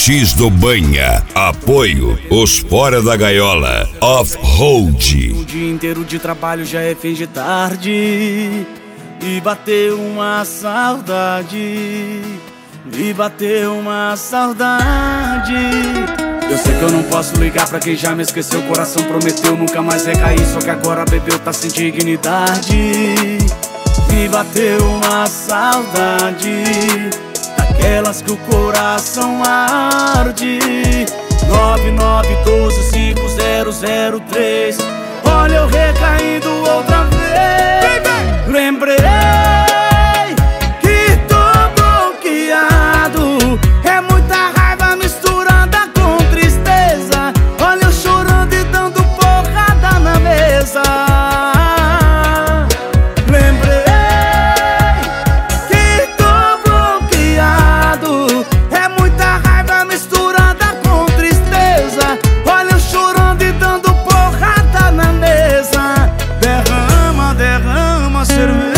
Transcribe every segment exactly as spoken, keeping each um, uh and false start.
X do Banha. Apoio os Fora da Gaiola. Off-Road. O dia inteiro de trabalho já é fim de tarde e bateu uma saudade. Me bateu uma saudade. Eu sei que eu não posso ligar pra quem já me esqueceu. O coração prometeu nunca mais recair, só que agora bebeu, tá sem dignidade. Me bateu uma saudade, daquelas que o coração arde. Nove nove um dois cinco zero zero três. Olha eu recaindo outra vez. Lembrei que tô bloqueado. É muita raiva misturada com tristeza. Olha eu chorando e dando porrada na mesa. Lembrei que tô bloqueado. É muita raiva misturada com tristeza. Olha eu chorando e dando porrada na mesa. Derrama, derrama cerveja.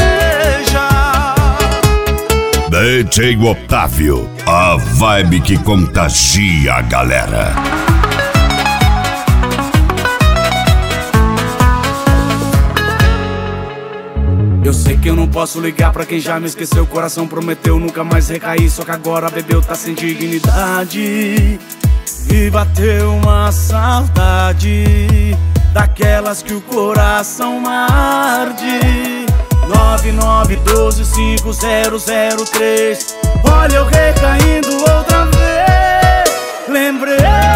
D J Otávio, a vibe que contagia a galera. Eu sei que eu não posso ligar pra quem já me esqueceu. O coração prometeu nunca mais recair, só que agora bebeu, tá sem dignidade. E bateu uma saudade, daquelas que o coração arde. Nove nove um dois cinco zero zero três. Olha eu recaindo outra vez. Lembrei